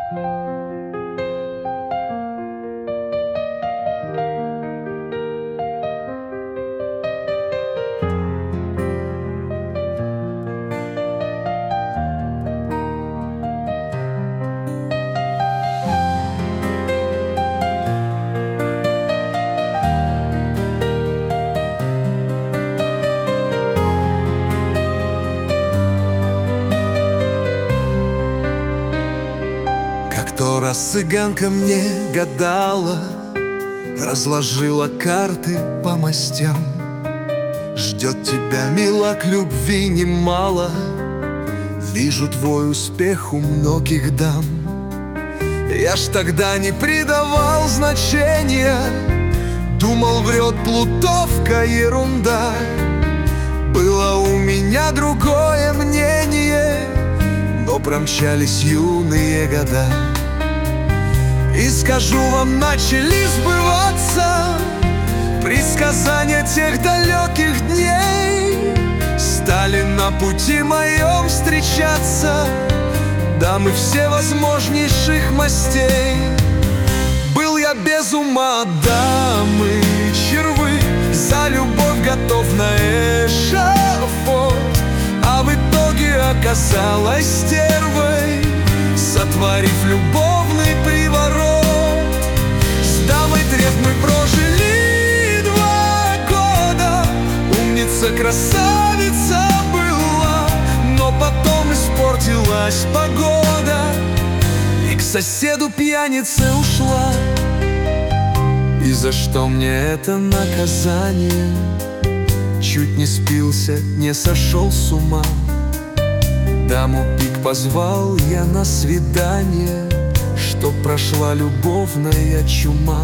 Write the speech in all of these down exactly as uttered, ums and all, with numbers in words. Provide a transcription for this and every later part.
Сто раз цыганка мне гадала, разложила карты по мастям. Ждет тебя, мила, к любви немало. Вижу твой успех у многих дам. Я ж тогда не придавал значения, думал, врет плутовка, ерунда. Было у меня другое мнение, но промчались юные года. И скажу вам, начали сбываться предсказания тех далеких дней. Стали на пути моем встречаться дамы всевозможнейших мастей. Был я без ума от дамы червы, за любовь готов на эшафот, а в итоге оказалась стервой, сотворив любовный приворот. С дамой треф мы прожили два года, умница, красавица была, но потом испортилась погода, и к соседу пьянице ушла. И за что мне это наказание? Чуть не спился, не сошел с ума. Даму пик позвал я на свидание, чтоб прошла любовная чума.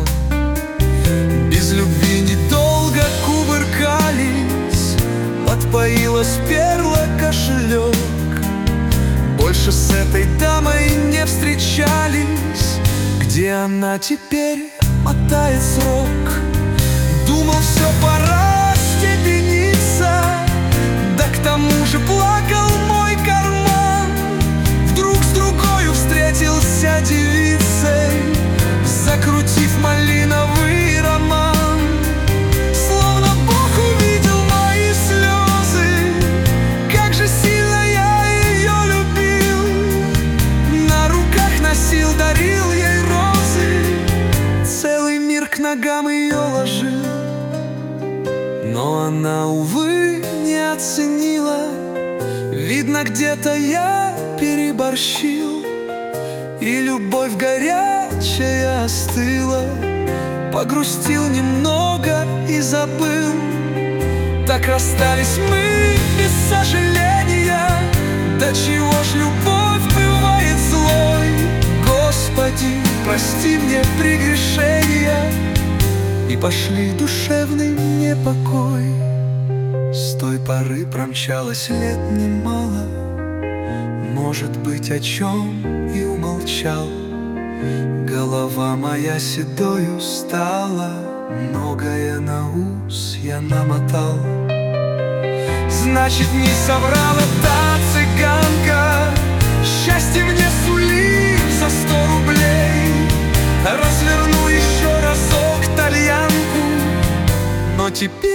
Без любви недолго кувыркались, подпоила, сперла кошелек. Больше с этой дамой не встречались. Где она теперь мотает срок? Думал, все, пора степениться, да к тому же плакал мой карман. Вдруг с другою встретился девицей, закрутив малиновый роман. Словно Бог увидел мои слезы, как же сильно я ее любил. На руках носил, дарил ей розы, целый мир к ногам ее ложил. Но она, увы, не оценила. Видно, где-то я переборщил, и любовь горячая остыла. Погрустил немного и забыл. Так расстались мы без сожаления. Да чего ж любовь бывает злой? Господи, прости мне прегрешения, и пошли душевный непокой. С той поры промчалось лет немало, может быть, о чем и умолчал. Голова моя седою стала, многое на ус я намотал. Значит, не соврала та цыганка, счастье мне сулит за сто рублей. Разверну еще разок тальянку, но теперь